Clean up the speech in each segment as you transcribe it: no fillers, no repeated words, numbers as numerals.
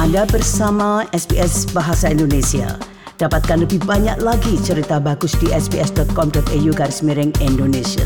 Anda bersama SBS Bahasa Indonesia. Dapatkan lebih banyak lagi cerita bagus di sbs.com.au/Indonesian.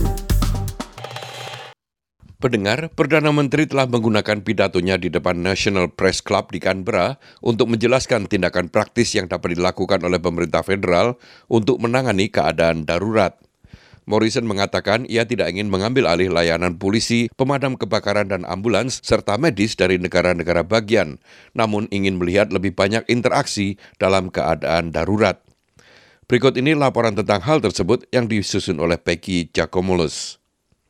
Pendengar, Perdana Menteri telah menggunakan pidatonya di depan National Press Club di Canberra untuk menjelaskan tindakan praktis yang dapat dilakukan oleh pemerintah federal untuk menangani keadaan darurat. Morrison mengatakan ia tidak ingin mengambil alih layanan polisi, pemadam kebakaran dan ambulans serta medis dari negara-negara bagian, namun ingin melihat lebih banyak interaksi dalam keadaan darurat. Berikut ini laporan tentang hal tersebut yang disusun oleh Peggy Giacomolos.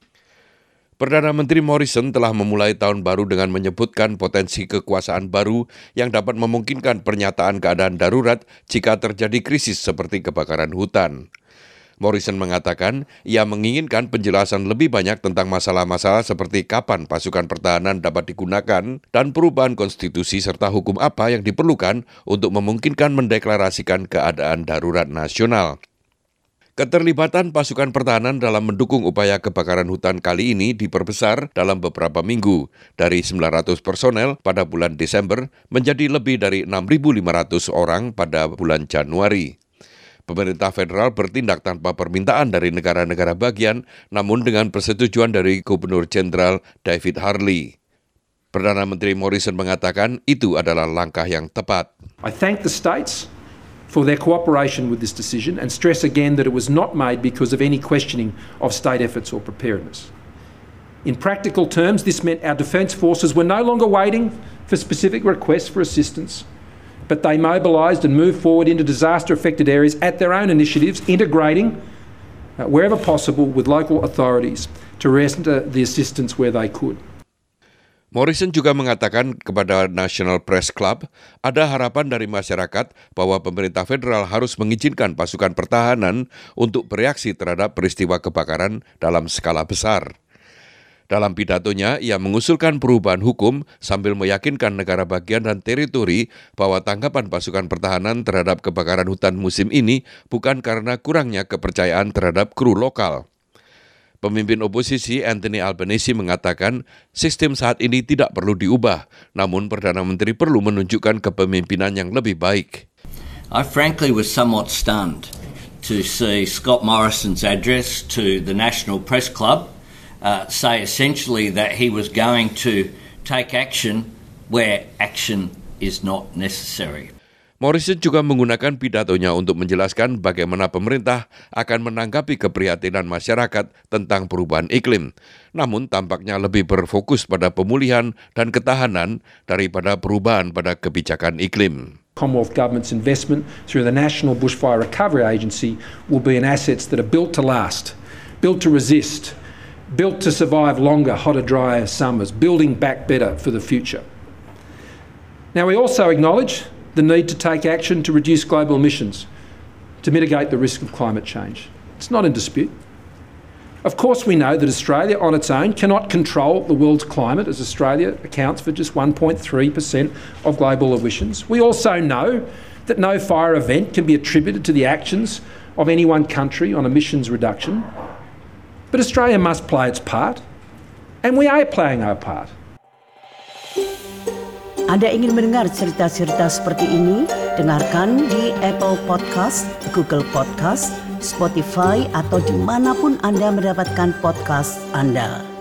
Perdana Menteri Morrison telah memulai tahun baru dengan menyebutkan potensi kekuasaan baru yang dapat memungkinkan pernyataan keadaan darurat jika terjadi krisis seperti kebakaran hutan. Morrison mengatakan ia menginginkan penjelasan lebih banyak tentang masalah-masalah seperti kapan pasukan pertahanan dapat digunakan dan perubahan konstitusi serta hukum apa yang diperlukan untuk memungkinkan mendeklarasikan keadaan darurat nasional. Keterlibatan pasukan pertahanan dalam mendukung upaya kebakaran hutan kali ini diperbesar dalam beberapa minggu, dari 900 personel pada bulan Desember menjadi lebih dari 6.500 orang pada bulan Januari. Pemerintah federal bertindak tanpa permintaan dari negara-negara bagian, namun dengan persetujuan dari Gubernur Jenderal David Harley. Perdana Menteri Morrison mengatakan itu adalah langkah yang tepat. I thank the states for their cooperation with this decision and stress again that it was not made because of any questioning of state efforts or preparedness. In practical terms, this meant our defence forces were no longer waiting for specific requests for assistance, but they mobilised and moved forward into disaster-affected areas at their own initiatives, integrating wherever possible with local authorities to render the assistance where they could. Morrison juga mengatakan kepada National Press Club ada harapan dari masyarakat bahwa pemerintah federal harus mengizinkan pasukan pertahanan untuk bereaksi terhadap peristiwa kebakaran dalam skala besar. Dalam pidatonya, ia mengusulkan perubahan hukum sambil meyakinkan negara bagian dan teritori bahwa tanggapan pasukan pertahanan terhadap kebakaran hutan musim ini bukan karena kurangnya kepercayaan terhadap kru lokal. Pemimpin oposisi Anthony Albanese mengatakan sistem saat ini tidak perlu diubah, namun Perdana Menteri perlu menunjukkan kepemimpinan yang lebih baik. I frankly was somewhat stunned to see Scott Morrison's address to the National Press Club say essentially that he was going to take action where action is not necessary. Morrison juga menggunakan pidatonya untuk menjelaskan bagaimana pemerintah akan menanggapi keprihatinan masyarakat tentang perubahan iklim, namun tampaknya lebih berfokus pada pemulihan dan ketahanan daripada perubahan pada kebijakan iklim. Commonwealth Government's investment through the National Bushfire Recovery Agency will be in assets that are built to last, built to resist, built to survive longer, hotter, drier summers, building back better for the future. Now, we also acknowledge the need to take action to reduce global emissions, to mitigate the risk of climate change. It's not in dispute. Of course, we know that Australia on its own cannot control the world's climate, as Australia accounts for just 1.3% of global emissions. We also know that no fire event can be attributed to the actions of any one country on emissions reduction. But Australia must play its part, and we are playing our part. Anda ingin mendengar cerita-cerita seperti ini? Dengarkan di Apple Podcast, Google Podcast, Spotify, atau dimanapun Anda mendapatkan podcast Anda.